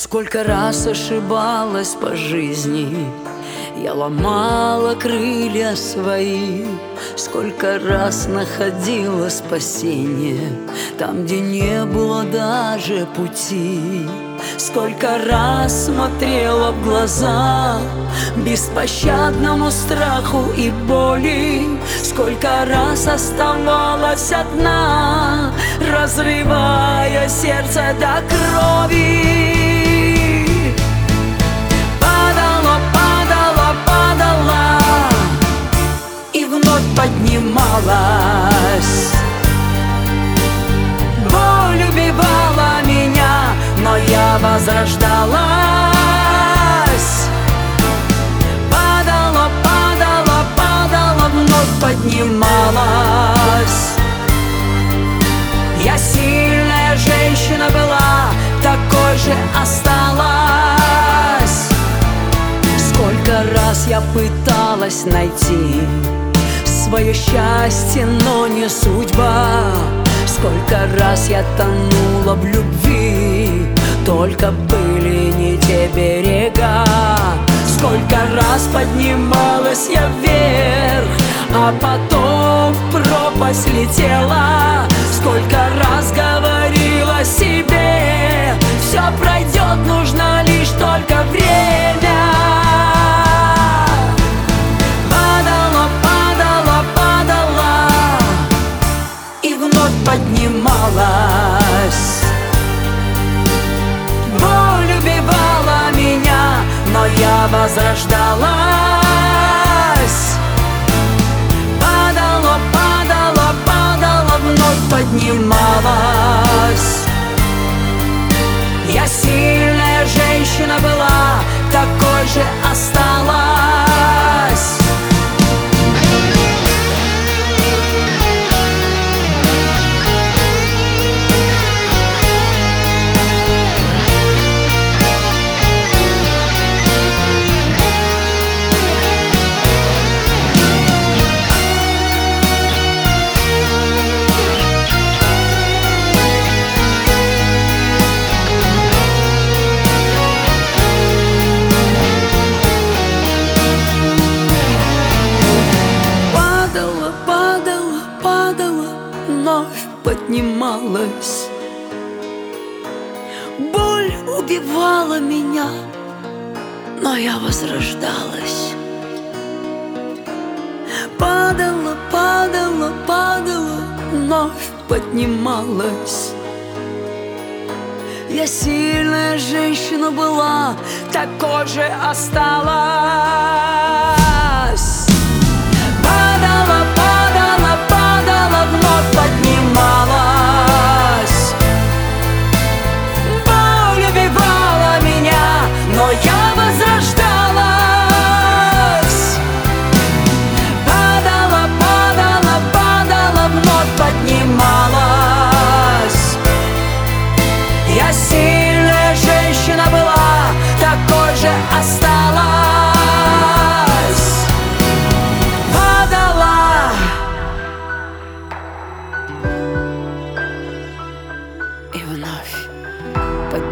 Сколько раз ошибалась по жизни, я ломала крылья свои. Сколько раз находила спасение там, где не было даже пути. Сколько раз смотрела в глаза беспощадному страху и боли. Сколько раз оставалась одна, разрывая сердце до крови. Поднималась. Боль убивала меня, но я возрождалась. Падала, падала, падала, вновь поднималась. Я сильная женщина была, такой же осталась. Сколько раз я пыталась найти свое счастье, но не судьба. Сколько раз я тонула в любви, только были не те берега. Сколько раз поднималась я вверх, а потом в пропасть летела. Сколько раз говорила себе: все пройдет, нужно лишь только время. Поднималась. Боль убивала меня, но я возрождалась. Падала, падала, падала, вновь поднималась. Я сильная женщина была, такой же осталась. Вновь поднималась. Боль убивала меня, но я возрождалась. Падала, падала, падала, вновь поднималась. Я сильная женщина была, такой же осталась. Падала, падала, падала, вновь поднималась. Боль убивала меня, но я возрождалась. Падала, падала, падала, вновь поднималась. Я сильная женщина была, такой же осталась. Падала и вновь поднималась.